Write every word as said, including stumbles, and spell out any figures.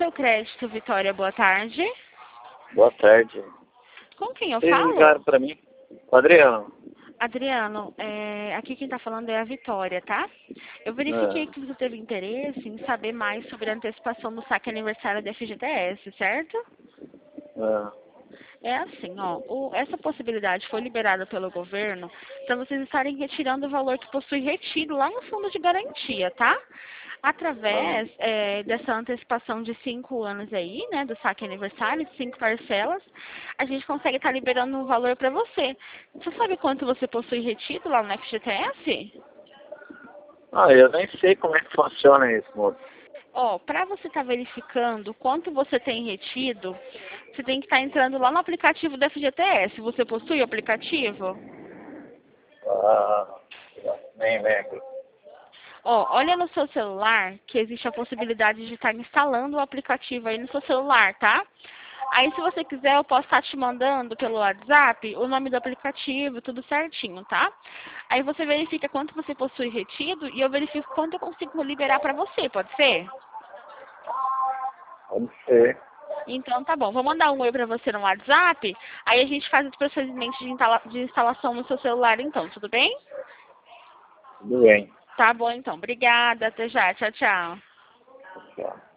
seu crédito, Vitória, boa tarde. Boa tarde. Com quem eu Vocês falo? ligaram pra mim? Adriano. Adriano, é, aqui quem está falando é a Vitória, tá? Eu verifiquei É, que você teve interesse em saber mais sobre a antecipação do saque aniversário da F G T S, certo? é. É assim, ó, o- essa possibilidade foi liberada pelo governo para vocês estarem retirando o valor que possui retido lá no fundo de garantia, tá? Ah, Através é, dessa antecipação de cinco anos aí, né, do saque aniversário, de cinco parcelas, a gente consegue estar liberando um valor para você. Você sabe quanto você possui retido lá no F G T S? ah, eu nem sei como é que funciona isso, moço. Ó, para você estar verificando quanto você tem retido, você tem que estar entrando lá no aplicativo da F G T S. Você possui o aplicativo? Ah, nem lembro. Ó, olha no seu celular que existe a possibilidade de estar instalando o aplicativo aí no seu celular, tá? Aí, se você quiser, eu posso estar te mandando pelo WhatsApp o nome do aplicativo, tudo certinho, tá? Aí você verifica quanto você possui retido e eu verifico quanto eu consigo liberar para você, pode ser? Pode ser. Então tá bom, vou mandar um oi pra você no WhatsApp, aí a gente faz os procedimentos de, instala- de instalação no seu celular então, tudo bem? Tudo bem. Tá bom então, obrigada, até já, tchau, tchau. Tchau.